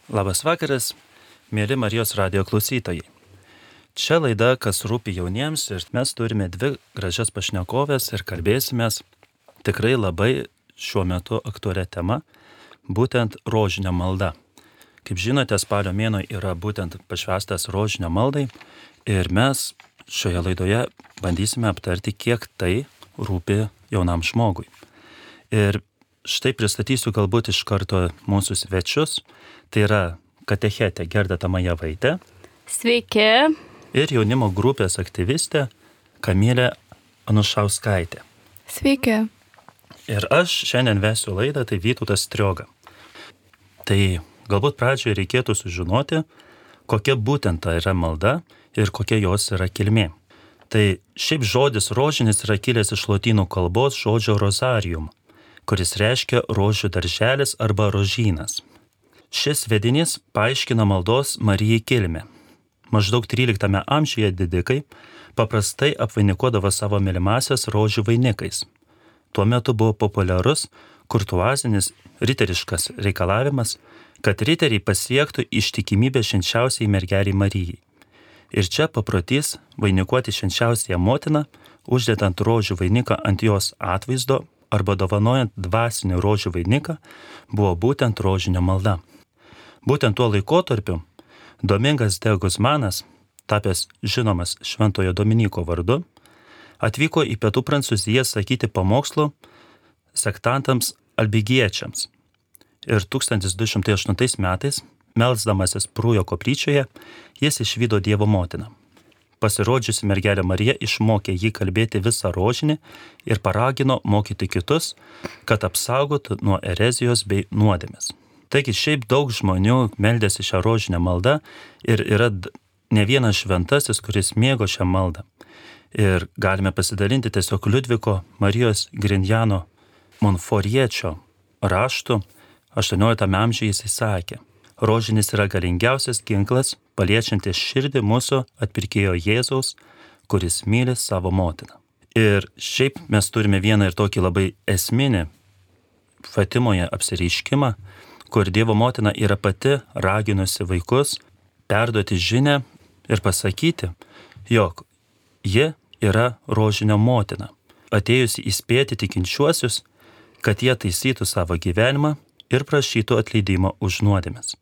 Labas vakaras, mėly Marijos radijo klausytojai. Čia laida, kas rūpi jauniems, ir mes turime dvi gražias pašnekovės ir kalbėsimės tikrai labai šiuo metu aktualią temą, būtent rožinio malda. Kaip žinote, spalio mėnuo yra būtent pašvęstas rožinio maldai ir mes šioje laidoje bandysime aptarti, kiek tai rūpi jaunam žmogui. Ir štai pristatysiu galbūt iš karto mūsų svečius. Tai yra katechetė Gerda Tamajevaitė. Sveiki. Ir jaunimo grupės aktyvistė Kamilė Anušauskaitė. Sveiki. Ir aš šiandien vesiu laidą, tai Vytautas Strioga. Tai galbūt pradžioje reikėtų sužinoti, kokia būtent ta yra malda ir kokia jos yra kilmė. Tai šiaip žodis rožinis yra kilęs iš lotynų kalbos žodžio rozarium, kuris reiškia rožių darželis arba rožynas. Šis vedinys paaiškina maldos Marijai kilmę. Maždaug 13 amžiuje didikai paprastai apvainikuodavo savo mylimasias rožių vainikais. Tuo metu buvo populiarus kurtuazinis riteriškas reikalavimas, kad riteriai pasiektų ištikimybę švenčiausiai mergelei Marijai. Ir čia paprotys vainikuoti švenčiausiąją motiną, uždedant rožių vainiką ant jos atvaizdo arba dovanojant dvasinį rožių vainiką, buvo būtent rožinio malda. Būtent tuo laikotarpiu Domingas de Guzmanas, tapęs žinomas Šventojo Dominyko vardu, atvyko į pietų Prancūziją sakyti pamokslų sektantams albigiečiams. Ir 1208 metais, melsdamasis Prūjo koplyčioje, jis išvydo Dievo motiną. Pasirodžiusi mergelė Marija išmokė jį kalbėti visą rožinį ir paragino mokyti kitus, kad apsaugotų nuo erezijos bei nuodėmės. Taigi šiaip daug žmonių meldėsi šią rožinę maldą ir yra ne vienas šventasis, kuris mėgo šią maldą. Ir galime pasidalinti tiesiog Liudviko Marijos Grignano Monforiečio raštu 18 amžiuje jisai sakė: rožinis yra galingiausias ginklas, paliečiantis širdį mūsų atpirkėjo Jėzaus, kuris myli savo motiną. Ir šiaip mes turime vieną ir tokį labai esminį Fatimoje apsireiškimą, kur Dievo motina yra pati raginusi vaikus perduoti žinią ir pasakyti, jog ji yra rožinio motina, atėjusi įspėti tikinčiuosius, kad jie taisytų savo gyvenimą ir prašytų atleidimo už nuodėmes.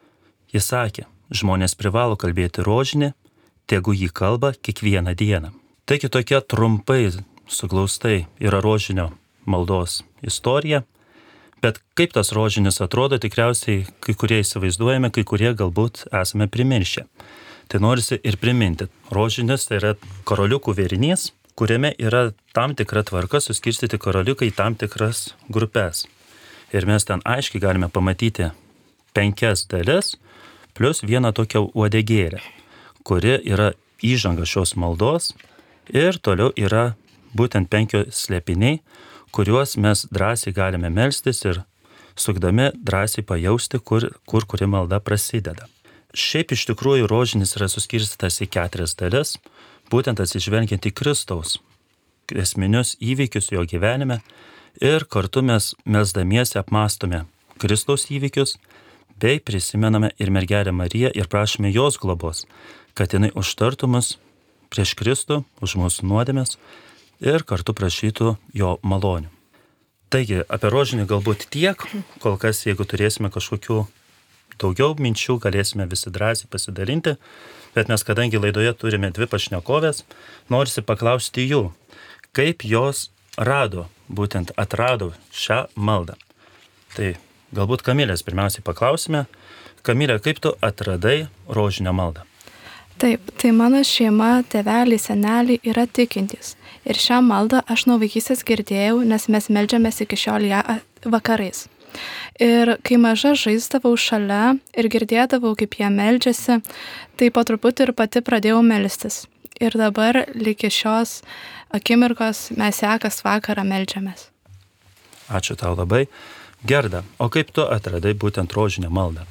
Jis sakė, žmonės privalo kalbėti rožinį, tegu jį kalba kiekvieną dieną. Taigi tokia trumpai suglaustai yra rožinio maldos istorija. Bet kaip tas rožinis atrodo, tikriausiai kai kurie įsivaizduojame, kai kurie galbūt esame primiršę. Tai norisi ir priminti. Rožinis tai yra karoliukų vėrinys, kuriame yra tam tikra tvarka suskirstyti karoliukai į tam tikras grupės. Ir mes ten aiškiai galime pamatyti 5 dalis, plus vieną tokią uodegėlę, kuri yra įžanga šios maldos ir toliau yra būtent 5 slėpiniai, kuriuos mes drąsiai galime melstis ir sukdami drąsiai pajausti, kur kuri malda prasideda. Šiaip iš tikrųjų rožinis yra suskirstytas į 4 dalis, būtent atsižvelgiant į Kristaus esminius įvykius jo gyvenime ir kartu mes melsdamiesi apmąstome Kristaus įvykius, bei prisimename ir mergelę Mariją ir prašome jos globos, kad jinai užtartų mus prieš Kristų, už mūsų nuodėmes ir kartu prašytų jo malonių. Taigi, apie rožinį galbūt tiek, kol kas, jeigu turėsime kažkokių daugiau minčių, galėsime visi drąsiai pasidalinti, bet mes kadangi laidoje turime 2 pašnekovės, norisi paklausti jų, kaip jos būtent atrado šią maldą. Tai galbūt Kamilės pirmiausiai paklausime. Kamilė, kaip tu atradai rožinę maldą? Taip, tai mano šeima, tėveliai, seneliai yra tikintys. Ir šią maldą aš nuo vaikystės girdėjau, nes mes meldžiamės iki šiol ją vakarais. Ir kai maža žaisdavau šalia ir girdėdavau, kaip jie meldžiasi, tai po truputį ir pati pradėjau melstis. Ir dabar iki šios akimirkos mes ją kas vakarą meldžiamės. Ačiū tau labai. Gerda, o kaip tu atradai būtent rožinę maldą?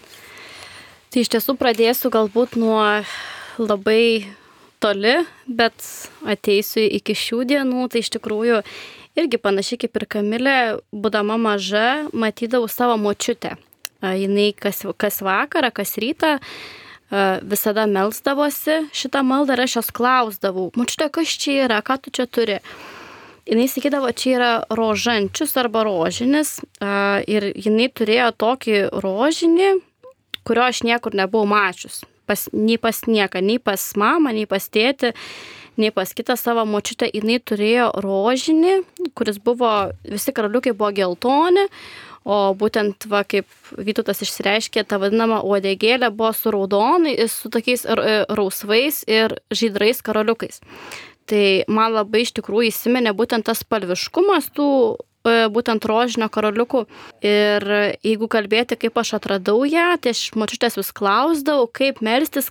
Tai iš tiesų pradėsiu galbūt nuo labai toli, bet ateisiu iki šių dienų. Tai iš tikrųjų irgi panašiai kaip ir Kamilė, būdama maža, matydavau savo močiutę. jinai kas vakarą, kas rytą visada melsdavosi šitą maldą ir aš jos klausdavau, močiute, kas čia yra, ką tu čia turi? Jinai sakydavo, čia yra rožančius arba rožinis ir jinai turėjo tokį rožinį, kurio aš niekur nebuvau mačius. Nei pas nieką, nei pas mamą, nei pas tėtį, nei pas kitą savo močiutę. Jinai turėjo rožinį, kuris buvo, visi karaliukai buvo geltoni, o būtent, kaip Vytautas išsireiškė, ta vadinama uodegėlė buvo su raudonai, su tokiais rausvais ir žydrais karaliukais. Tai man labai iš tikrųjų įsiminė būtent tas spalviškumas tų būtent rožinio karaliukų. Ir jeigu kalbėti, kaip aš atradau ją, tai aš močiutės vis klausdavau, kaip melstis.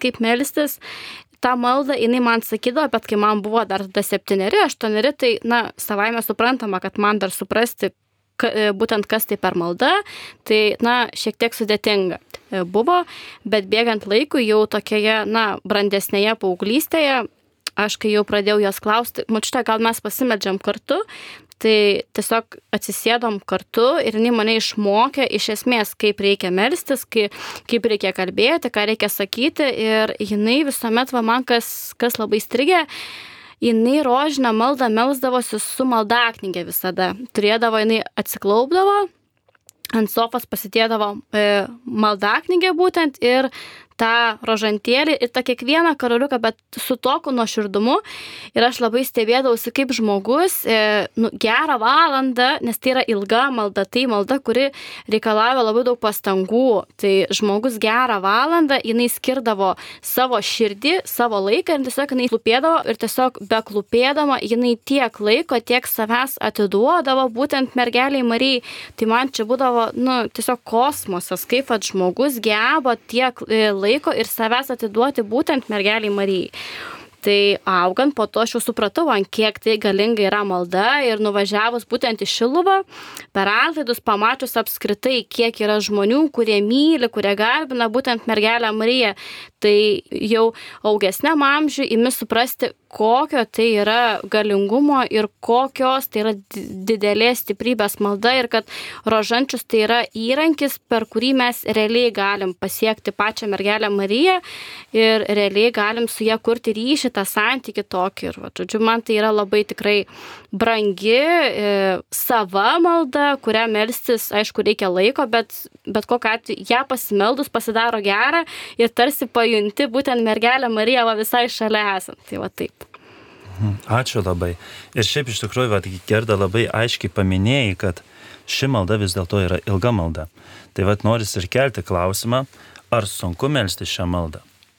Ta malda, jinai man sakydavo, bet kai man buvo dar 7-8, tai, savaime suprantama, kad man dar suprasti, būtent kas tai per malda, tai, šiek tiek sudėtinga buvo, bet bėgant laikui jau tokioje, brandesnėje paauglystėje, aš kai jau pradėjau jos klausti, močiute, gal mes pasimeldžiam kartu, tai tiesiog atsisėdom kartu ir jinai mane išmokė iš esmės, kaip reikia melstis, kaip reikia kalbėti, ką reikia sakyti ir jinai visuomet, man kas labai strigė, jinai rožinę maldą melsdavosi su maldaknyge visada. Turėdavo, jinai atsiklaupdavo, ant sofos pasidėdavo maldaknygę būtent ir tą rožantėlį ir tą kiekvieną karaliuką, bet su tokiu nuoširdumu. Ir aš labai stebėdavausi, kaip žmogus gerą valandą, nes tai yra ilga malda, tai malda, kuri reikalauja labai daug pastangų. Tai žmogus gerą valandą, jinai skirdavo savo širdį, savo laiką ir tiesiog jinai klūpėdavo ir tiesiog beklūpėdama, jinai tiek laiko, tiek savęs atiduodavo būtent mergeliai Marijai. Tai man čia būdavo, tiesiog kosmosas, kaip žmogus geba tiek laiko ir savęs atiduoti būtent mergeliai Marijai. Tai augant po to aš jau supratau, ant kiek tai galinga yra malda ir nuvažiavus būtent į Šiluvą, per atlaidus pamačius apskritai, kiek yra žmonių, kurie myli, kurie garbina būtent mergelę Mariją, tai jau augesniam amžiui imi suprasti, kokio tai yra galingumo ir kokios tai yra didelės stiprybės malda ir kad rožančius tai yra įrankis, per kurį mes realiai galim pasiekti pačią mergelę Mariją ir realiai galim su ją kurti ryšį, tą santykį tokį. Ir, žodžiu, man tai yra labai tikrai brangi, sava malda, kurią melstis, aišku, reikia laiko, bet kokiu atveju ją pasimeldus pasidaro gerą ir tarsi pajunti būtent mergelę Mariją visai šalia esant. Tai taip. Ačiū labai. Ir šiaip iš tikrųjų, Gerda labai aiškiai paminėjai, kad ši malda vis dėlto yra ilga malda. Tai noris ir kelti klausimą, ar sunku melsti šią maldą?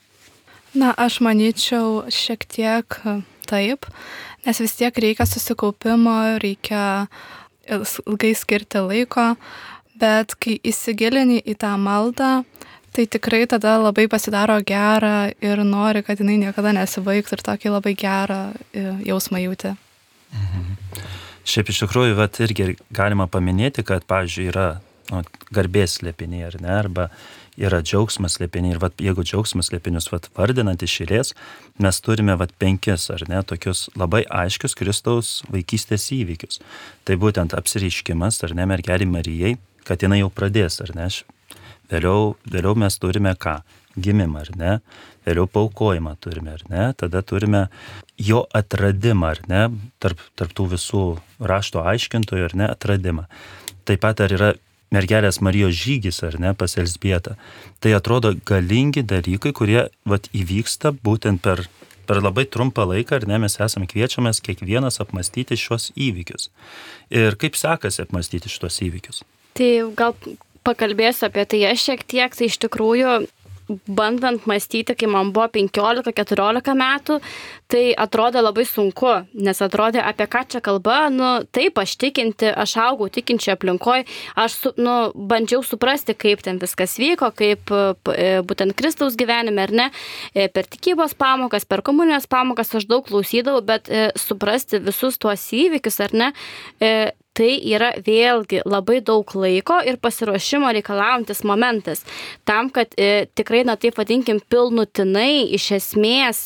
Aš manyčiau šiek tiek taip, nes vis tiek reikia susikaupimo, reikia ilgai skirti laiko, bet kai įsigilini į tą maldą, tai tikrai tada labai pasidaro gera ir nori, kad jinai niekada nesibaigtų ir tokį labai gerą jausmą jauti. Šiaip iš tikrųjų, irgi galima paminėti, kad, pavyzdžiui, yra garbės slėpiniai, ar ne, arba yra džiaugsmas slėpiniai. Ir jeigu džiaugsmas slėpinius vardinant iš eilės, mes turime 5, ar ne, tokius labai aiškius Kristaus vaikystės įvykius. Tai būtent apsireiškimas, ar ne, mergelei Marijai, kad jinai jau pradės, ar ne. Vėliau mes turime ką? Gimimą, ar ne? Vėliau paaukojimą turime, ar ne? Tada turime jo atradimą, ar ne? Tarp tų visų rašto aiškintojų, ar ne? Atradimą. Taip pat ar yra mergelės Marijos žygis, ar ne? Pas Elzbietą. Tai atrodo galingi dalykai, kurie įvyksta būtent per labai trumpą laiką, ar ne? Mes esame kviečiamas kiekvienas apmastyti šios įvykius. Ir kaip sekasi apmastyti šitos įvykius? Tai gal pakalbėsiu apie tai aš šiek tiek, tai iš tikrųjų bandant mąstyti, kai man buvo 15-14 metų, tai atrodė labai sunku, nes atrodė apie ką čia kalba, taip aš tikinti, aš augau tikinčiai aplinkoje, aš bandžiau suprasti, kaip ten viskas vyko, kaip būtent Kristaus gyvenime, ar ne, per tikybos pamokas, per komunijos pamokas aš daug klausydavau, bet suprasti visus tuos įvykius, ar ne, tai yra vėlgi labai daug laiko ir pasiruošimo reikalaujantis momentas. Tam, kad tikrai, taip vadinkim, pilnutinai iš esmės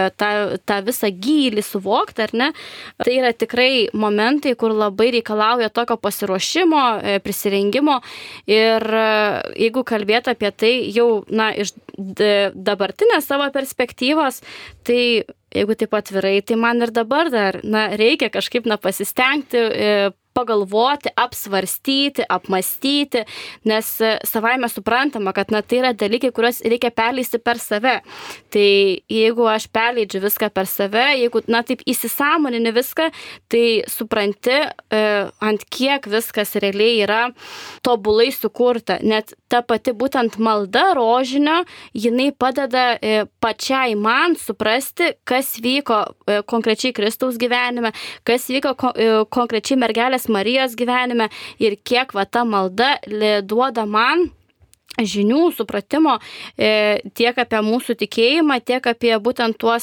tą visą gylį suvokti, ar ne, tai yra tikrai momentai, kur labai reikalauja tokio pasiruošimo, prisirengimo ir jeigu kalbėti apie tai jau, iš dabartinės savo perspektyvos, tai jeigu taip atvirai, tai man ir dabar dar, reikia kažkaip, pasistengti, pagalvoti, apsvarstyti, apmastyti, nes savaime suprantama, kad tai yra dalykai, kuriuos reikia perleisti per save. Tai jeigu aš perleidžiu viską per save, jeigu taip įsisąmonini viską, tai supranti, ant kiek viskas realiai yra tobulai sukurta. Net ta pati būtent malda rožinio, jinai padeda pačiai man suprasti, kas vyko konkrečiai Kristaus gyvenime, kas vyko konkrečiai mergelės Marijos gyvenime ir kiek ta malda duoda man žinių, supratimo tiek apie mūsų tikėjimą, tiek apie būtent tuos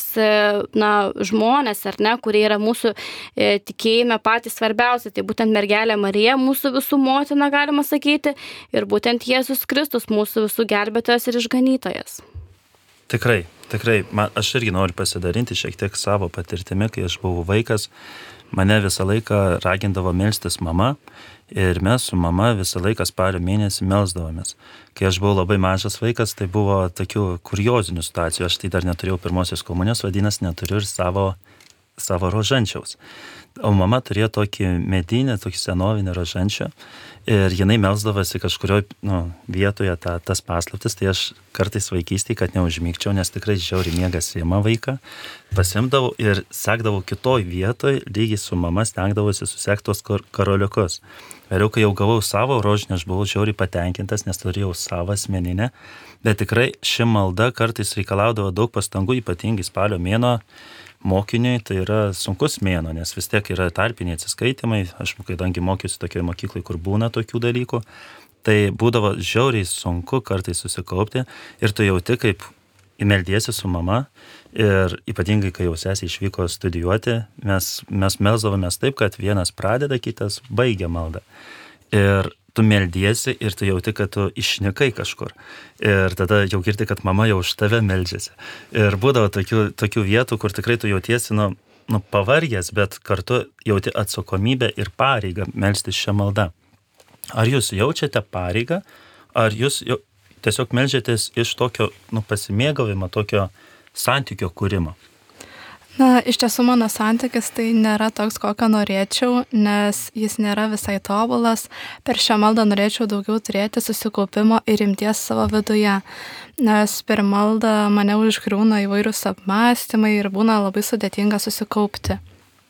žmonės, ar ne, kurie yra mūsų tikėjime patys svarbiausi. Tai būtent mergelė Marija, mūsų visų motina, galima sakyti, ir būtent Jėzus Kristus, mūsų visų gelbėtojas ir išganytojas. Tikrai. Aš irgi noriu pasidalinti šiek tiek savo patirtimi, kai aš buvau vaikas. Mane visą laiką ragindavo melstis mama ir mes su mama visą laiką spalio mėnesį melsdavomės. Kai aš buvau labai mažas vaikas, tai buvo tokių kuriozinių situacijų. Aš tai dar neturėjau pirmosios komunijos, vadinasi, neturiu ir savo rožančiaus. O mama turėjo tokį medinį, tokį senovinį rožančią ir jinai melsdavosi kažkurioje vietoje tas paslaptis. Tai aš kartais vaikystėje, kad neužmygčiau, nes tikrai žiauriai miegas įima vaiką, pasimdavau ir sekdavau kitoj vietoj, lygiai su mama stengdavosi susekti tos karoliukus. Vėliau, kai jau gavau savo rožinę, aš buvau žiauriai patenkintas, nes turėjau savo asmeninę, bet tikrai ši malda kartais reikalaudavo daug pastangų, ypatingai spalio mėnuo. Mokiniui tai yra sunkus mėnuo, nes vis tiek yra tarpiniai atsiskaitimai. Aš kadangi mokiausi tokioje mokykloje, kur būna tokių dalykų, tai būdavo žiauriai sunku kartais susikaupti ir tu jauti, kaip meldiesi su mama ir ypatingai, kai jau sesė išvyko studijuoti, mes melsdavomės taip, kad vienas pradeda, kitas baigia maldą. Ir tu meldiesi ir tu jauti, kad tu išnikai kažkur. Ir tada jau girdi, kad mama jau už tave meldžiasi. Ir būdavo tokių vietų, kur tikrai tu jautiesi pavargęs, bet kartu jauti atsakomybę ir pareigą melstis šią maldą. Ar jūs jaučiate pareigą, ar jūs tiesiog meldžiatės iš tokio pasimėgavimo, tokio santykio kūrimo? Iš tiesų mano santykis tai nėra toks, kokio norėčiau, nes jis nėra visai tobulas. Per šią maldą norėčiau daugiau turėti susikaupimo ir rimties savo viduje, nes per maldą mane užgriūna įvairūs apmąstymai ir būna labai sudėtinga susikaupti.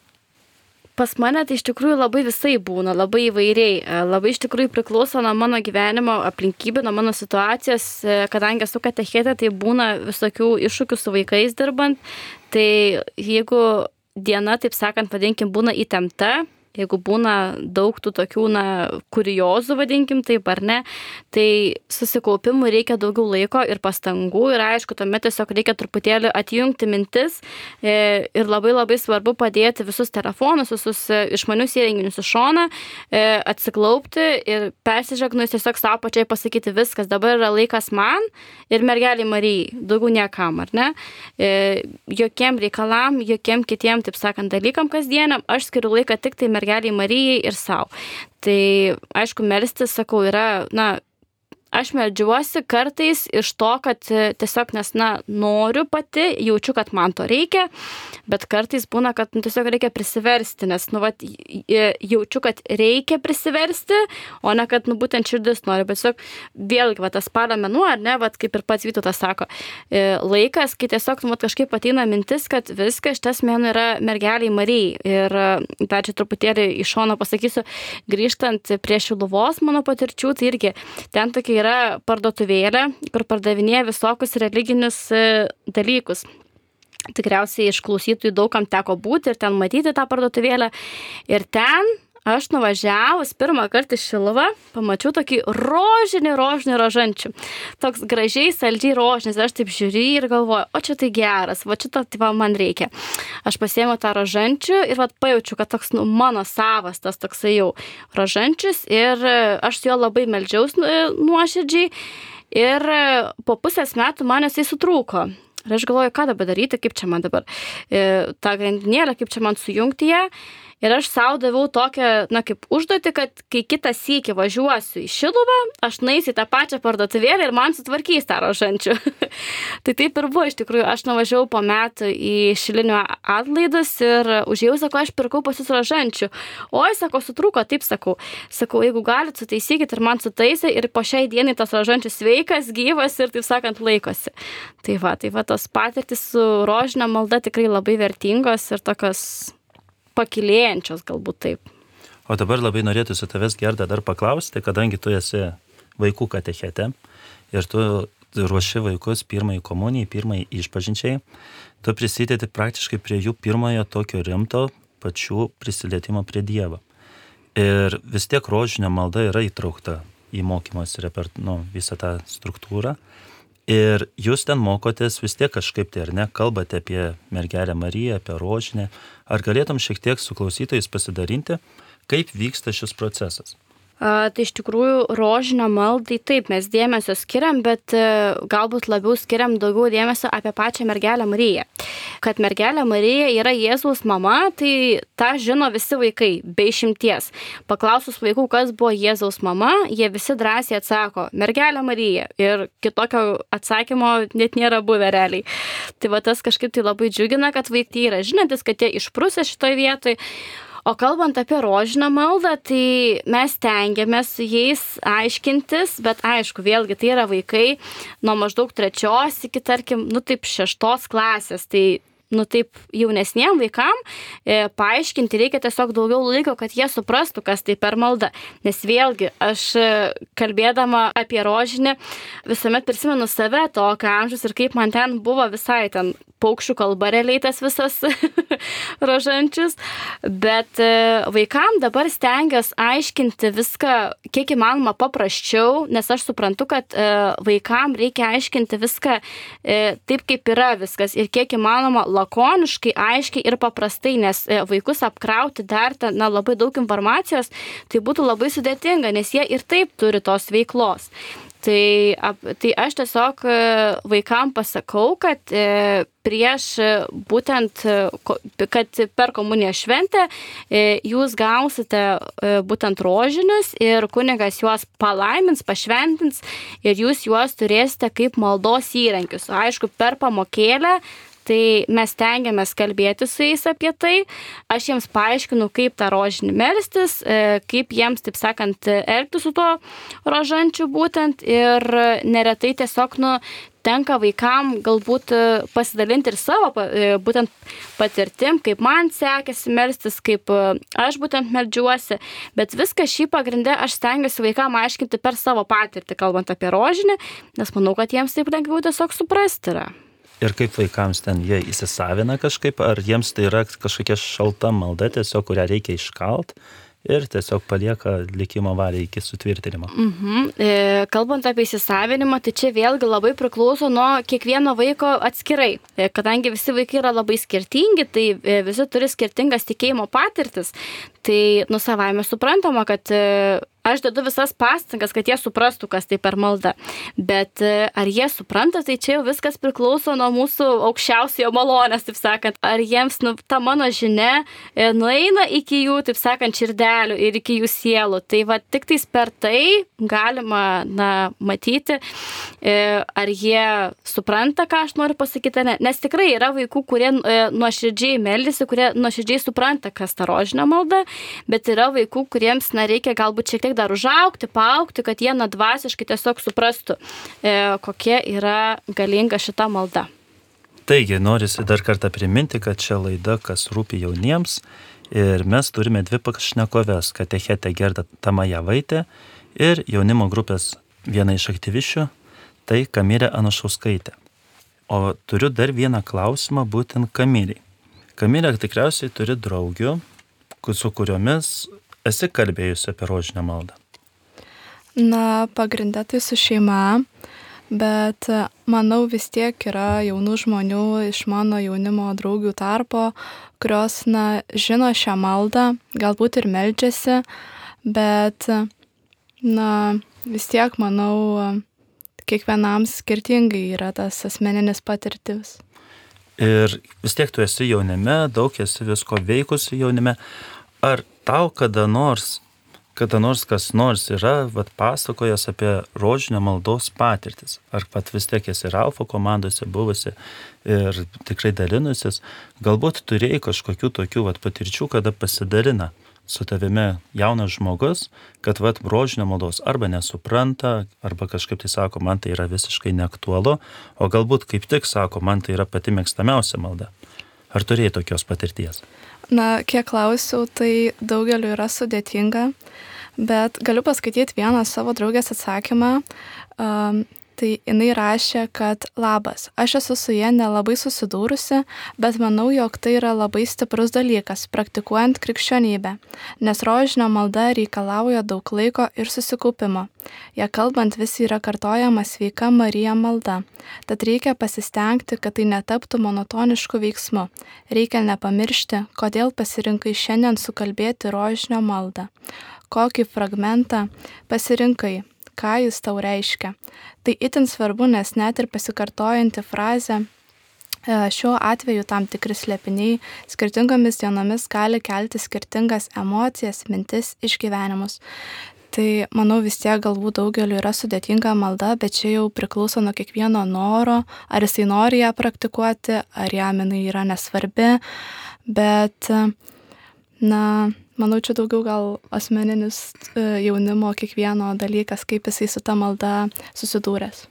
Pas mane tai iš tikrųjų labai visai būna, labai įvairiai. Labai iš tikrųjų priklauso nuo mano gyvenimo aplinkybių, nuo mano situacijos. Kadangi esu katechetė, tai būna visokių iššūkių su vaikais dirbant. Tai jeigu diena, taip sakant, vadinkim, būna įtempta, jeigu būna daug tų tokių, kuriozų, vadinkim taip, ar ne, tai susikaupimui reikia daugiau laiko ir pastangų ir aišku, tuomet tiesiog reikia truputėlį atjungti mintis ir labai labai svarbu padėti visus telefonus, visus išmanius įrenginius į šoną, atsiklaupti ir persižegnus tiesiog savo pačiai pasakyti viskas, dabar yra laikas man ir mergelei Marijai, daugiau niekam, ar ne, jokiem reikalam, jokiem kitiem, taip sakant, dalykam kasdieniam, aš skiriu laiką tik tai mergeliai Marijai ir savo. Tai, aišku, melstis, sakau, yra, aš meldžiuosi kartais iš to, kad tiesiog, nes, noriu pati, jaučiu, kad man to reikia, bet kartais būna, kad tiesiog reikia prisiversti, nes, jaučiu, kad reikia prisiversti, o ne, kad, būtent širdis nori, bet tiesiog vėlgi, tas spalio mėnuo, ar ne, kaip ir pats Vytautas sako, laikas, kai tiesiog, kažkaip ateina mintis, kad viskas šitas mėnuo yra mergeliai Marijai. Ir dar čia truputėlį iš šono pasakysiu, grįžtant prie Šiluvos mano patirčių, tai irgi ten tokia yra parduotuvėlė, kur pardavinėja visokius religinius dalykus. Tikriausiai iš klausytojų daugam teko būti ir ten matyti tą parduotuvėlę. Ir ten aš nuvažiavus pirmą kartą į Šiluvą, pamačiau tokį rožinį rožančių. Toks gražiai, saldžiai rožinis. Aš taip žiūriu ir galvoju, o čia tai geras, va čia tai man reikia. Aš pasiėmiau tą rožančių ir vat pajaučiu, kad toks mano savas, tas toksai jau rožančius ir aš su juo labai meldžiaus nuoširdžiai ir po pusės metų man jisai sutrūko. Ir aš galvoju, ką dabar daryti, kaip čia man dabar tą grandinėlę, kaip čia man sujungti ją. Ir aš sau daviau tokią, kaip užduotį, kad kai kitą sykį važiuosiu į Šiluvą, aš nueisiu į tą pačią parduotuvėlę ir man sutvarkys tą rožančių. Tai taip ir buvo, iš tikrųjų, aš nuvažiavau po metų į Šilinių atlaidus ir užėjau, sakau, aš pirkau pas jūs rožančių. Oi, sako, sutrūko, taip sakau. Sakau, jeigu galit, sutaisykit ir man sutaisė ir po šiai dienai tas rožančius sveikas, gyvas ir, taip sakant, laikosi. Tai va, tos patirtis su rožinio malda tikrai labai vertingos ir tokios pakilėjančios galbūt taip. O dabar labai norėtųsi tavęs, Gerda, dar paklausti, kadangi tu esi vaikų katechete ir tu ruoši vaikus pirmai komunijai, pirmai išpažinčiai, tu prisidedi praktiškai prie jų pirmojo tokio rimto pačių prisilietimo prie Dievo. Ir vis tiek rožinio malda yra įtraukta į mokymosi visą tą struktūrą. Ir jūs ten mokotės vis tiek kažkaip tai, ar ne, kalbate apie mergelę Mariją, apie rožinę. Ar galėtum šiek tiek su klausytojais pasidalinti, kaip vyksta šis procesas? Tai iš tikrųjų rožinio maldai taip mes dėmesio skiriam, bet galbūt labiau skiriam daugiau dėmesio apie pačią mergelę Mariją. Kad mergelė Marija yra Jėzaus mama, tai tą žino visi vaikai, be išimties. Paklausus vaikų, kas buvo Jėzaus mama, jie visi drąsiai atsako, mergelė Marija. Ir kitokio atsakymo net nėra buvę realiai. Tai va tas kažkaip tai labai džiugina, kad vaikai yra žinantis, kad jie išprusę šitoj vietoj. O kalbant apie rožinio maldą, tai mes tengiamės su jais aiškintis, bet aišku, vėlgi tai yra vaikai nuo maždaug 3 iki, tarkim, 6 klasės. Tai taip jaunesniem vaikam paaiškinti reikia tiesiog daugiau laiko, kad jie suprastų, kas tai per malda. Nes vėlgi, aš kalbėdama apie rožinį visuomet prisimenu save tokio amžiaus ir kaip man ten buvo visai ten paukščių kalba realiai tas visas rožančius. Bet vaikam dabar stengiuosi aiškinti viską kiek įmanoma paprasčiau, nes aš suprantu, kad vaikam reikia aiškinti viską taip, kaip yra viskas ir kiek įmanoma lakoniškai, aiškiai ir paprastai, nes vaikus apkrauti dar labai daug informacijos, tai būtų labai sudėtinga, nes jie ir taip turi tos veiklos. Tai aš tiesiog vaikam pasakau, kad prieš būtent, kad per komunijos šventę jūs gausite būtent rožinius ir kunigas juos palaimins, pašventins ir jūs juos turėsite kaip maldos įrankius. Aišku, per pamokėlę tai mes stengiamės kalbėti su jais apie tai. Aš jiems paaiškinu, kaip tą rožinį melstis, kaip jiems, taip sakant, elgtis su tuo rožančiu būtent ir neretai tiesiog tenka vaikam galbūt pasidalinti ir savo būtent patirtim, kaip man sekėsi melstis, kaip aš būtent meldžiuosi, bet viską šį pagrindę aš stengiuosi vaikam aiškinti per savo patirtį, kalbant apie rožinį, nes manau, kad jiems taip lengviau tiesiog suprasti yra. Ir kaip vaikams ten jie įsisavina kažkaip, ar jiems tai yra kažkokia šalta malda tiesiog, kurią reikia iškalt ir tiesiog palieka likimo valiai iki sutvirtinimo. Kalbant apie įsisavinimą, tai čia vėlgi labai priklauso nuo kiekvieno vaiko atskirai. Kadangi visi vaikai yra labai skirtingi, tai visi turi skirtingas tikėjimo patirtis, tai savaime suprantama, kad aš dedu visas pastangas, kad jie suprastų, kas tai per malda. Bet ar jie supranta, tai čia jau viskas priklauso nuo mūsų aukščiausiojo malonės, taip sakant. Ar jiems ta mano žinia nueina iki jų, taip sakant, širdelių ir iki jų sielų. Tai va, tik tais per tai galima matyti, ar jie supranta, ką aš noriu pasakyti. Nes tikrai yra vaikų, kurie nuoširdžiai meldžiasi, kurie nuoširdžiai supranta, kas ta rožinio malda, bet yra vaikų, kuriems reikia galbūt šiek tiek dar užaugti, paaugti, kad jie dvasiškai tiesiog suprastų, kokia yra galinga šita malda. Taigi, norisi dar kartą priminti, kad čia laida, kas rūpi jauniems, ir mes turime 2 pašnekoves, katechetę Gerdą Tamajavaitę ir jaunimo grupės viena iš aktyviščių, tai Kamilė Anušauskaitė. O turiu dar vieną klausimą būtent Kamiliai. Kamilė tikriausiai turi draugių, su kuriomis esi kalbėjusi apie rožinę maldą? Na, pagrinde tai su šeima, bet manau vis tiek yra jaunų žmonių iš mano jaunimo draugių tarpo, kurios, žino šią maldą, galbūt ir meldžiasi, bet, vis tiek, manau, kiekvienam skirtingai yra tas asmeninis patirtis. Ir vis tiek tu esi jaunime, daug esi visko veikusi jaunime. Ar tau kada nors kas nors yra pasakojęs apie rožinio maldos patirtis? Ar vis tiek esi Ralfo komandose buvusi ir tikrai dalinusis? Galbūt turėjai kažkokių tokių patirčių, kada pasidalina su tavimi jaunas žmogus, kad rožinio maldos arba nesupranta, arba kažkaip tai sako, man tai yra visiškai neaktualu, o galbūt kaip tik sako, man tai yra pati mėgstamiausia malda. Ar turėjai tokios patirties? Kiek klausiau, tai daugeliu yra sudėtinga, bet galiu paskaityti vieną savo draugės atsakymą. Tai jinai rašė, kad labas, aš esu su ja nelabai susidūrusi, bet manau, jog tai yra labai stiprus dalykas, praktikuojant krikščionybę, nes rožinio malda reikalauja daug laiko ir susikaupimo. Ja kalbant vis yra kartojama sveika Marija malda, tad reikia pasistengti, kad tai netaptų monotonišku veiksmu. Reikia nepamiršti, kodėl pasirinkai šiandien sukalbėti rožinio maldą. Kokį fragmentą pasirinkai? Ką jis tau reiškia. Tai itin svarbu, nes net ir pasikartojanti frazė, šiuo atveju tam tikri slėpiniai skirtingomis dienomis gali kelti skirtingas emocijas, mintis, išgyvenimus. Tai manau vis tiek galbūt daugeliu yra sudėtinga malda, bet čia jau priklauso nuo kiekvieno noro, ar jisai nori ją praktikuoti, ar jam jinai yra nesvarbi, bet manau, čia daugiau gal asmeninis jaunimo kiekvieno dalykas, kaip jisai su ta malda susidūręs.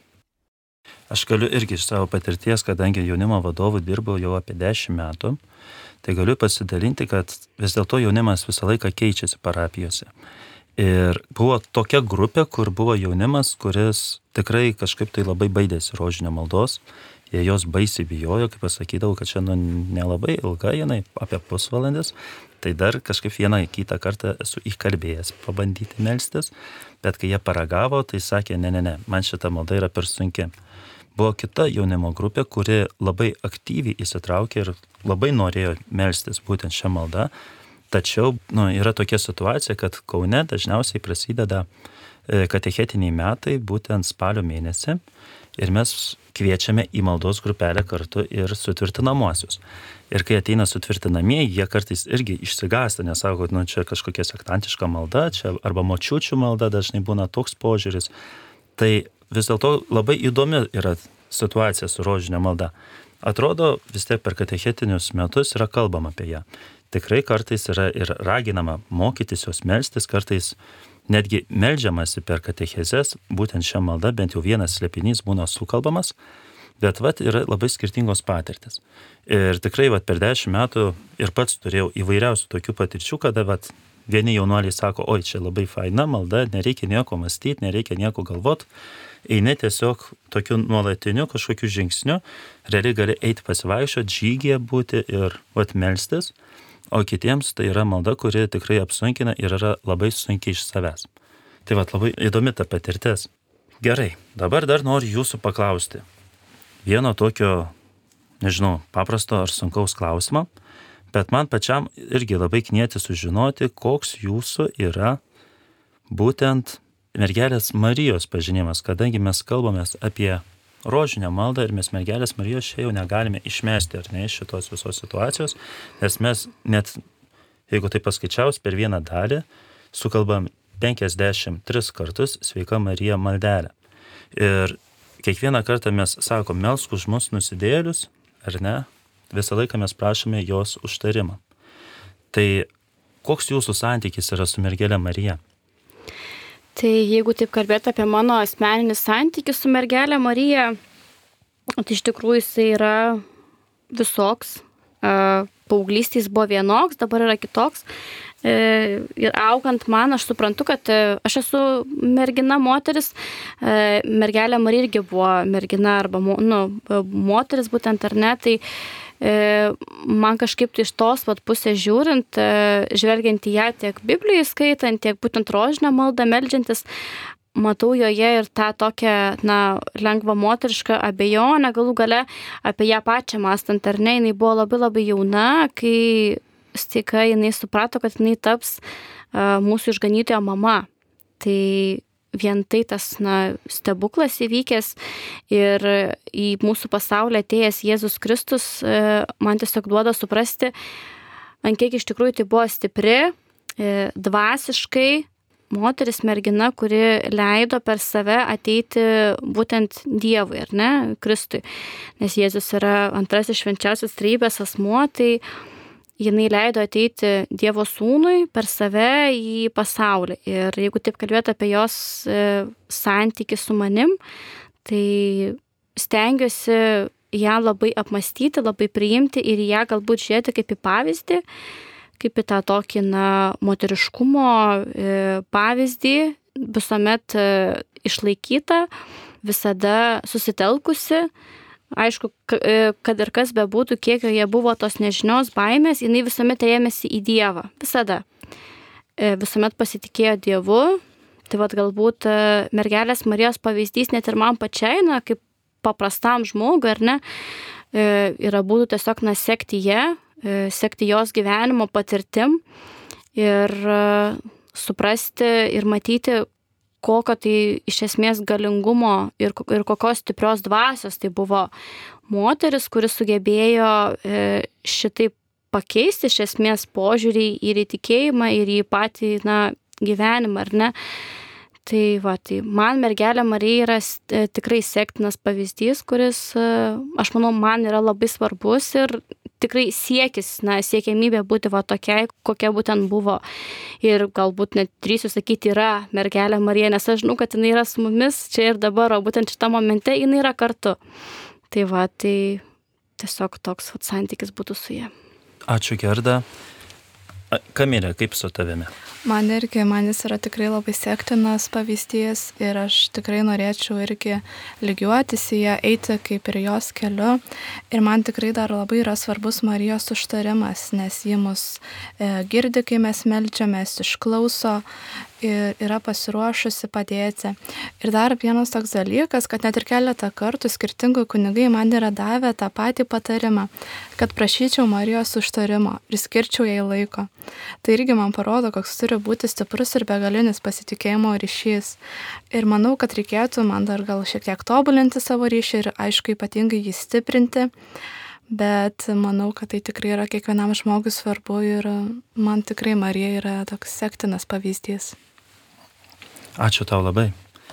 Aš galiu irgi iš savo patirties, kadangi jaunimo vadovų dirbau jau apie 10 metų, tai galiu pasidalinti, kad vis dėlto jaunimas visą laiką keičiasi parapijose. Ir buvo tokia grupė, kur buvo jaunimas, kuris tikrai kažkaip tai labai baidėsi rožinio maldos. Jie jos baisiai bijojo, kaip pasakydavau, kad šiandien nelabai ilga, jinai apie pusvalandis. Tai dar kažkaip vieną kitą kartą esu įkalbėjęs pabandyti melstis, bet kai jie paragavo, tai sakė, ne, man šita malda yra per sunki. Buvo kita jaunimo grupė, kuri labai aktyviai įsitraukė ir labai norėjo melstis būtent šią maldą. Tačiau yra tokia situacija, kad Kaune dažniausiai prasideda katechetiniai metai būtent spalio mėnesį ir mes kviečiame į maldos grupelę kartu ir sutvirtinamuosius. Ir kai ateina sutvirtinamieji, jie kartais irgi išsigąsta, nes sako, kad čia kažkokia sektantiška malda, čia arba močiučių malda, dažnai būna toks požiūris. Tai vis dėlto labai įdomi yra situacija su rožinė malda. Atrodo, vis tiek per katechetinius metus yra kalbama apie ją. Tikrai kartais yra ir raginama mokytis jos melstis, kartais netgi meldžiamasi per katechezes, būtent šią maldą, bent jau vienas slėpinys būna sukalbamas, bet yra labai skirtingos patirtis. Ir tikrai per 10 metų ir pats turėjau įvairiausių tokių patirčių, kada vieni jaunuoliai sako, oi, čia labai faina malda, nereikia nieko mąstyti, nereikia nieko galvoti, eini tiesiog tokiu nuolatiniu kažkokiu žingsniu, realiai gali eiti pasivaikščioti, žygyje būti ir melstis, o kitiems tai yra malda, kuri tikrai apsunkina ir yra labai sunkiai iš savęs. Tai labai įdomi ta patirtis. Gerai, dabar dar noriu jūsų paklausti. Vieno tokio, nežinau, paprasto ar sunkaus klausimo, bet man pačiam irgi labai knieti sužinoti, koks jūsų yra būtent mergelės Marijos pažinimas, kadangi mes kalbamės apie rožinę maldą ir mes mergelės Marijos čia jau negalime išmesti ar ne iš šitos visos situacijos, nes mes net, jeigu tai paskaičiaus, per vieną dalį sukalbam 53 kartus sveika Marija maldelę. Ir kiekvieną kartą mes sakom, melsk už mus nusidėjėlius, ar ne, visą laiką mes prašome jos užtarimą. Tai koks jūsų santykis yra su mergelė Marija? Tai jeigu taip kalbėti apie mano asmeninį santykį su mergelė Marija, tai iš tikrųjų jisai yra visoks. Paauglystės buvo vienoks, dabar yra kitoks. ir augant man, aš suprantu, kad aš esu mergina, moteris, mergelė Marija irgi buvo mergina arba moteris būtent ar ne, tai man kažkaip tai iš tos pusės žiūrint, žvelgiant į ją tiek Biblijai skaitant, tiek būtent rožinę maldą meldžiantis, matau joje ir tą tokią, lengvą moterišką abejonę, galų gale apie ją pačią mąstant, ar ne, jinai buvo labai labai jauna, kai staiga jinai suprato, kad jinai taps mūsų išganytojo mama. Tai vien tai tas stebuklas įvykęs ir į mūsų pasaulį atėjęs Jėzus Kristus man tiesiog duoda suprasti, ant kiek iš tikrųjų tai buvo stipri, dvasiškai moteris, mergina, kuri leido per save ateiti būtent Dievui, ar ne, Kristui. Nes Jėzus yra antrasis švenčiausias trejybės asmuo, tai jinai leido ateiti Dievo sūnui per save į pasaulį. Ir jeigu taip kalbėt apie jos santykį su manim, tai stengiuosi ją labai apmastyti, labai priimti ir ją galbūt žiūrėti kaip į pavyzdį, kaip į tą tokį moteriškumo pavyzdį, visuomet išlaikyta, visada susitelkusi. Aišku, kad ir kas bebūtų, kiek joje buvo tos nežinios baimės, jinai visuomet ėmėsi į Dievą. Visada. Visuomet pasitikėjo Dievu. Tai galbūt mergelės Marijos pavyzdys net ir man pačiai, kaip paprastam žmogui, ar ne, yra būdų tiesiog sekti ją, sekti jos gyvenimo patirtim ir suprasti ir matyti, kokio tai iš esmės galingumo ir kokios stiprios dvasios tai buvo moteris, kuris sugebėjo šitaip pakeisti iš esmės požiūrį ir į tikėjimą, ir į patį gyvenimą, ar ne. Tai man mergelė Marija yra tikrai sektinas pavyzdys, kuris, aš manau, man yra labai svarbus ir tikrai siekiamybė būti tokiai, kokia būtent buvo. Ir galbūt net drįsiu sakyti, yra mergelė Marija, nes aš žinau, kad jinai yra su mumis čia ir dabar, o būtent šitą momente jinai yra kartu. Tai tiesiog toks santykis būtų su ja. Ačiū, Gerda. Kamilė, kaip su tavimi? Man jis yra tikrai labai sektinas pavyzdys ir aš tikrai norėčiau irgi lygiuotis į ją, eiti kaip ir jos keliu. Ir man tikrai dar labai yra svarbus Marijos užtarimas, nes ji mus girdi, kai mes meldžiamės, išklauso ir yra pasiruošusi padėti. Ir dar vienas toks dalykas, kad net ir keletą kartų skirtingai kunigai man yra davę tą patį patarimą, kad prašyčiau Marijos užtarimo ir skirčiau jai laiko. Tai irgi man parodo, koks turi būti stiprus ir begalinis pasitikėjimo ryšys. Ir manau, kad reikėtų man dar gal šiek tiek tobulinti savo ryšį ir aišku ypatingai jį stiprinti. Bet manau, kad tai tikrai yra kiekvienam žmogui svarbu ir man tikrai Marija yra toks sektinas pavyzdys. Ačiū tau labai.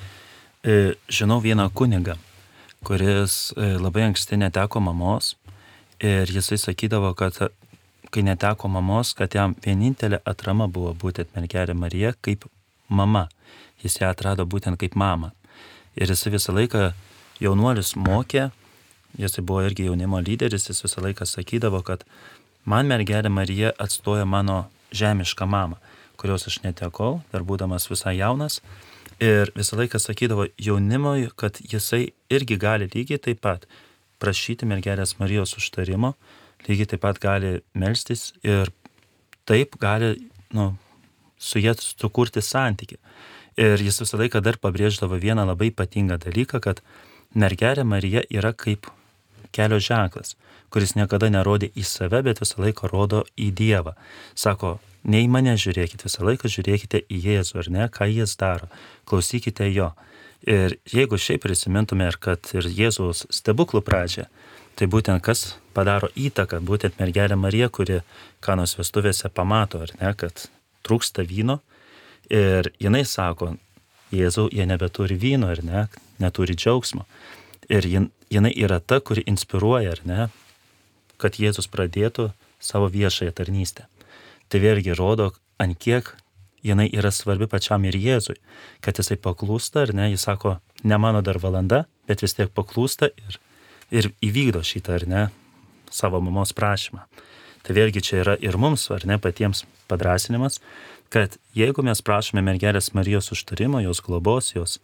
Žinau vieną kunigą, kuris labai anksti neteko mamos ir jisai sakydavo, kad kai neteko mamos, kad jam vienintelė atrama buvo būtent mergelė Marija kaip mama. Jis ją atrado būtent kaip mamą. Ir jisai visą laiką jaunuolius mokė, jis buvo irgi jaunimo lyderis, jis visą laiką sakydavo, kad man mergelė Marija atstoja mano žemišką mamą, kurios aš netekau, dar būdamas visai jaunas. Ir visą laiką sakydavo jaunimui, kad jisai irgi gali lygiai taip pat prašyti mergelės Marijos užtarimo, lygiai taip pat gali melstis ir taip gali su jie sukurti santykį. Ir jis visą laiką dar pabrėždavo vieną labai ypatingą dalyką, kad mergelė Marija yra kaip kelio ženklas, kuris niekada nerodė į save, bet visą laiką rodo į Dievą. Sako, ne į mane žiūrėkite, visą laiką žiūrėkite į Jėzų, ar ne, ką jis daro, klausykite jo. Ir jeigu šiaip prisimintume, kad ir Jėzaus stebuklų pradžią, tai būtent kas padaro įtaką, būtent mergelė Marija, kuri Kanos vestuvėse pamato, ar ne, kad trūksta vyno. Ir jinai sako, Jėzau, jie nebeturi vyno, ar ne, neturi džiaugsmo. Ir jinai yra ta, kuri inspiruoja, ar ne, kad Jėzus pradėtų savo viešąją tarnystę. Tai vėlgi rodo, ant kiek jinai yra svarbi pačiam ir Jėzui, kad jisai paklūsta, ar ne, jis sako, ne mano dar valanda, bet vis tiek paklūsta ir įvykdo šitą, ar ne, savo mamos prašymą. Tai vėlgi čia yra ir mums, ar ne, patiems padrasinimas, kad jeigu mes prašome mergelės Marijos užtarimo, jos globos, jos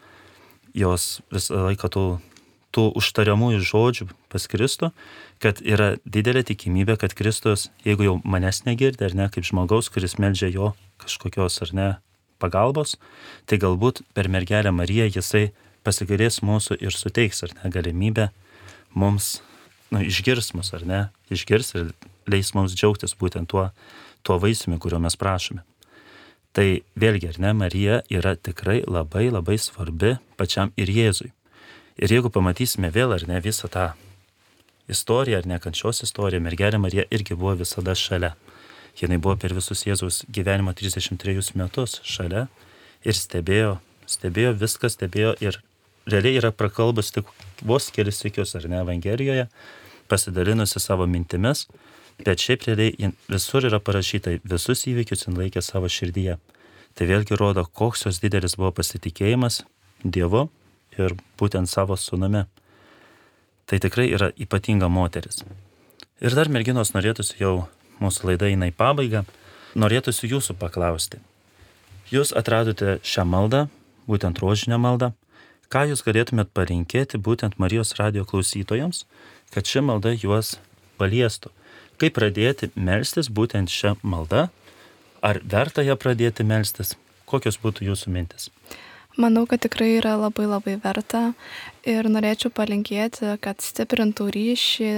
visą laiką tų užtariamųjų žodžių pas Kristų, kad yra didelė tikimybė, kad Kristus, jeigu jau manęs negirdi, ar ne, kaip žmogaus, kuris meldžia jo kažkokios, ar ne, pagalbos, tai galbūt per mergelę Mariją jisai pasigailės mūsų ir suteiks, ar ne, galimybę mums, išgirs mus, ar ne, išgirs ir leis mums džiaugtis būtent tuo vaisiumi, kurio mes prašome. Tai vėlgi, ar ne, Marija yra tikrai labai labai svarbi pačiam ir Jėzui. Ir jeigu pamatysime vėl, ar ne, visą tą istoriją, ar ne, kančios istoriją, mergelė Marija irgi buvo visada šalia. Jinai buvo per visus Jėzaus gyvenimo 33 metus šalia ir stebėjo viską, stebėjo ir realiai yra prakalbus tik vos kelis sykius, ar ne, Evangelijoje, pasidalinusi savo mintimis, bet šiaip realiai visur yra parašyta, visus įvykius jin laikė savo širdyje. Tai vėlgi rodo, koks jos didelis buvo pasitikėjimas Dievu ir būtent savo sūnumi. Tai tikrai yra ypatinga moteris. Ir dar, merginos, norėtųsi jau mūsų laida eina į pabaigą, norėtųsi jūsų paklausti. Jūs atradote šią maldą, būtent rožinę maldą. Ką jūs galėtumėt palinkėti būtent Marijos radijo klausytojams, kad ši malda juos paliestų? Kaip pradėti melstis būtent šią maldą? Ar verta ją pradėti melstis? Kokios būtų jūsų mintis? Manau, kad tikrai yra labai labai verta ir norėčiau palinkėti, kad stiprintų ryšį,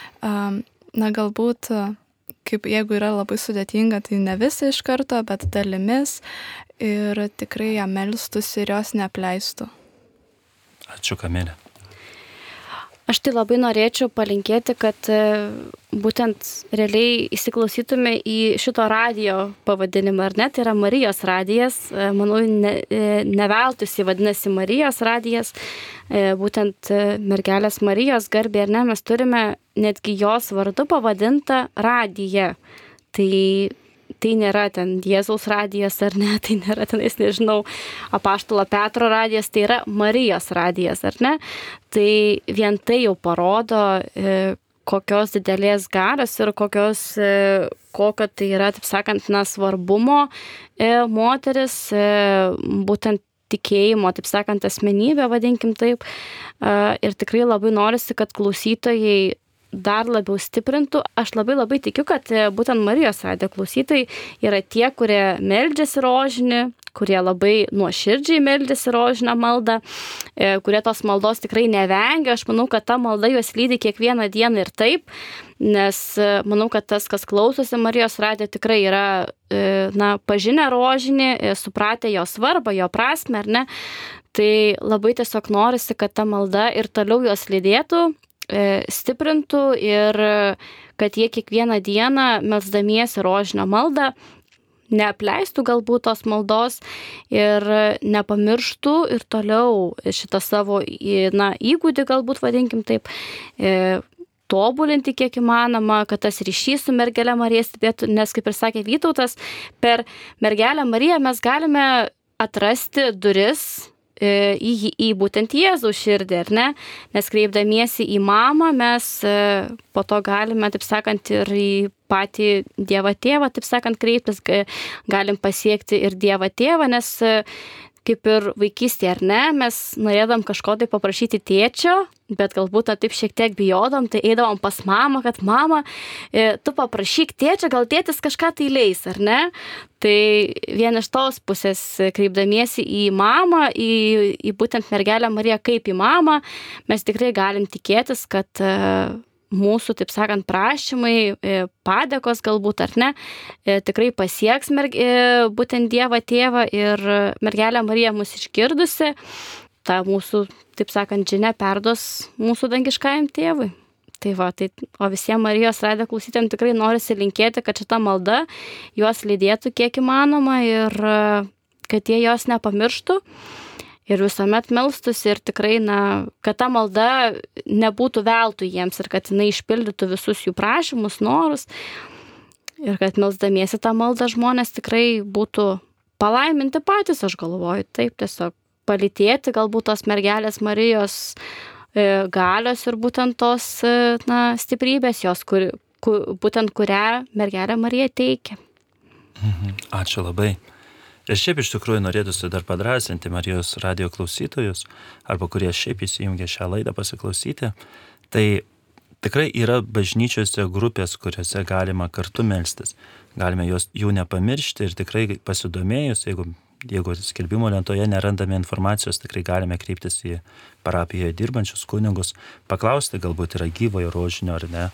galbūt, kaip jeigu yra labai sudėtinga, tai ne visi iš karto, bet dalimis ir tikrai ją melstųsi ir jos neapleistų. Ačiū, Kamilė. Aš tai labai norėčiau palinkėti, kad būtent realiai įsiklausytume į šito radijo pavadinimą, ar ne, tai yra Marijos radijas, manau, ne veltui jis vadinasi Marijos radijas, būtent mergelės Marijos garbė, ar ne, mes turime netgi jos vardu pavadintą radiją. Tai nėra ten Jėzaus radijas, ar ne, tai nėra tenais, nežinau, apaštalo Petro radijas, tai yra Marijos radijas, ar ne. Tai vien tai jau parodo, kokios didelės galios ir kokio tai yra, taip sakant, svarbumo moteris, būtent tikėjimo, taip sakant, asmenybė, vadinkim taip. Ir tikrai labai norisi, kad klausytojai dar labiau stiprintų. Aš labai tikiu, kad būtent Marijos radijo klausytojai yra tie, kurie meldžiasi rožinį, kurie labai nuoširdžiai meldžiasi rožinę maldą, kurie tos maldos tikrai nevengia. Aš manau, kad ta malda juos lydi kiekvieną dieną ir taip, nes manau, kad tas, kas klausosi Marijos radijo, tikrai yra pažinę rožinį, supratę jo svarbą, jo prasmę, ar ne. Tai labai tiesiog norisi, kad ta malda ir toliau juos lydėtų, stiprintų ir kad jie kiekvieną dieną melsdamiesi rožinę maldą neapleistų galbūt tos maldos ir nepamirštų ir toliau šitą savo įgūdį, galbūt vadinkim taip, tobulinti kiek įmanoma, kad tas ryšys su mergelė Marija stipėtų, nes kaip ir sakė Vytautas, per mergelę Mariją mes galime atrasti duris į būtent Jėzaus širdį, ar ne? Nes kreipdamiesi į mamą, mes po to galime, taip sakant, ir į patį Dievą Tėvą, taip sakant, kreiptis, galim pasiekti ir Dievą Tėvą, nes kaip ir vaikystėje, ar ne, mes norėdam kažko tai paprašyti tėčio, bet galbūt taip šiek tiek bijodam, tai eidavom pas mamą, kad mama, tu paprašyk tėčio, gal tėtis kažką tai leis, ar ne? Tai vien iš tos pusės kreipdamiesi į mamą, į būtent mergelę Mariją kaip į mamą, mes tikrai galim tikėtis, kad mūsų, taip sakant, prašymai, padėkos galbūt ar ne, tikrai pasieks būtent Dievą Tėvą ir mergelė Marija mus išgirdusi, tą mūsų, taip sakant, žinia perduos mūsų dangiškajam tėvui. Tai va, o visiems Marijos radijo klausytojams tikrai norisi linkėti, kad šita malda juos lydėtų kiek įmanoma ir kad jie jos nepamirštų. Ir visuomet melstųsi ir tikrai, kad ta malda nebūtų veltui jiems ir kad jinai išpildytų visus jų prašymus, norus. Ir kad melsdamiesi tą maldą žmonės tikrai būtų palaiminti patys, aš galvoju, taip tiesiog palytėti galbūt tos mergelės Marijos galios ir būtent tos stiprybės jos, būtent kurią mergelė Marija teikia. Ačiū labai. Ir šiaip iš tikrųjų norėtųsi dar padrasinti Marijos radijo klausytojus, arba kurie šiaip įsijungia šią laidą pasiklausyti, tai tikrai yra bažnyčiose grupės, kuriuose galima kartu melstis. Galime jų nepamiršti ir tikrai pasidomėjus, jeigu skelbimo lentoje nerandame informacijos, tikrai galime kreiptis į parapijoje dirbančius kunigus, paklausti, galbūt yra gyvojo rožinio ar ne,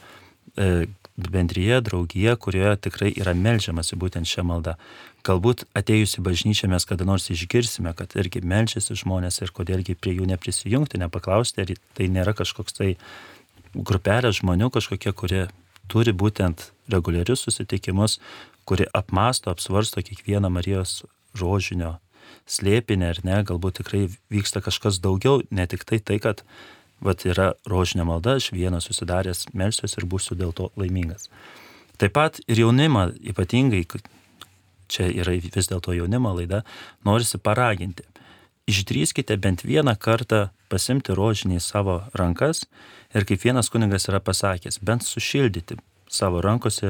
bendryje, draugija, kurioje tikrai yra meldžiamasi būtent šią maldą. Galbūt atėjus į bažnyčią mes kada nors išgirsime, kad irgi meldžiasi žmonės ir kodėlgi prie jų neprisijungti, nepaklausti, ar tai nėra kažkoks tai grupelė žmonių kažkokie, kurie turi būtent reguliarius susitikimus, kurie apmąsto, apsvarsto kiekvieną Marijos rožinio slėpinį ar ne, galbūt tikrai vyksta kažkas daugiau, ne tik tai, kad yra rožinė malda, aš vienas susidaręs melsiuosi ir būsiu dėl to laimingas. Taip pat ir jaunimą, ypatingai, čia yra vis dėlto jaunimo laida, norisi paraginti. Išdrįskite bent vieną kartą pasimti rožinį į savo rankas ir kaip vienas kunigas yra pasakęs, bent sušildyti savo rankose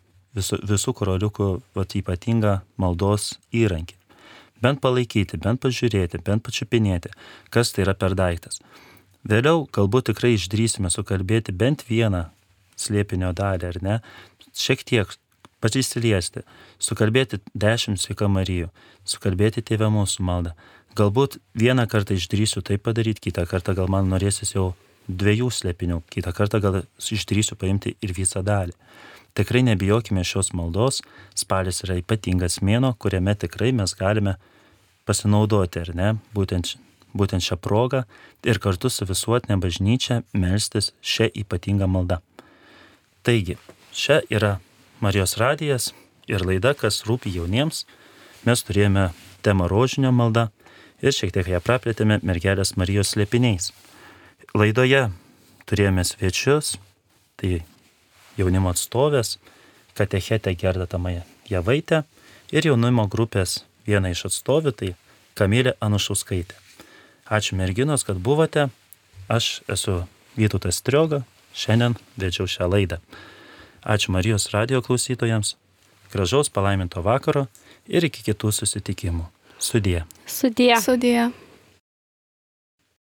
visų karoliukų ypatingą maldos įrankį. Bent palaikyti, bent pažiūrėti, bent pačiupinėti, kas tai yra per daiktas. Vėliau galbūt tikrai išdrįsime sukalbėti bent vieną slėpinio dalį, ar ne, šiek tiek pasisiliesti, sukalbėti 10 sveika Marijų, sukalbėti Tėve mūsų maldą. Galbūt vieną kartą išdrįsiu tai padaryti, kitą kartą gal man norėsis jau 2 slėpinių, kitą kartą gal išdrįsiu paimti ir visą dalį. Tikrai nebijokime šios maldos, spalis yra ypatingas mėnuo, kuriame tikrai mes galime pasinaudoti, ar ne, būtent šią progą ir kartu su visuotinė bažnyčia melstis šią ypatingą maldą. Taigi, čia yra Marijos radijas ir laida, kas rūpi jauniems. Mes turėjome temą rožinio malda ir šiek tiek ją praplėtėme mergelės Marijos slėpiniais. Laidoje turėjome svečius, tai jaunimo atstovės, katechetė Gerda Tamajevaitė ir jaunimo grupės viena iš atstovių, tai Kamilė Anušauskaitė. Ačiū merginos, kad buvote. Aš esu Vytautas Strioga, šiandien vedžiau šią laidą. Ačiū Marijos radijo klausytojams, gražaus palaiminto vakaro ir iki kitų susitikimų. Sudie. Sudie. Sudie.